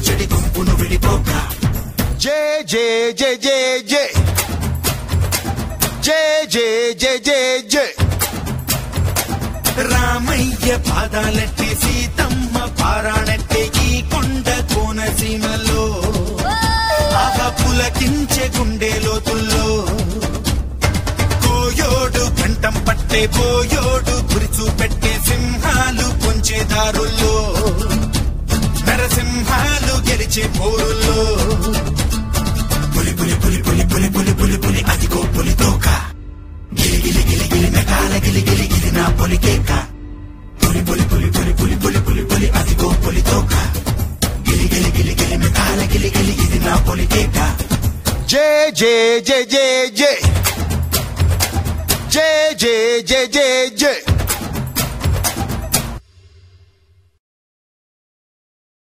చెడి గుంపును విడిపోక జై జై జై జై జై జై జై జై జై జై రామయ్య పాదాలెట్టి సీతమ్మ పారాణెట్టి ఈ కొండ కోనసీమలో ఆగా పులకించే గుండె లోతుల్లో కోయోడు కంఠం పట్టే పోయోడు గురిచూ పెట్టే సింహాలు పొంచే దారుల్లో నరసింహాలు గెలిచే పోరుల్లో పులి పులి పులి పులి పులి పులి పులి పులి అదిగో పులి తోక గిలి గిలి గిలి గిలి మెకాల గిలి గిలి గిలి నా పులి కేక పులి పులి పులి పులి పులి పులి పులి పులి అదిగో పులి తోక గిలి గిలి గిలి గిలి మెకాల గిలి గిలి గిలి నా పులి కేక జై జై జై జై జై జై జై జై జై జై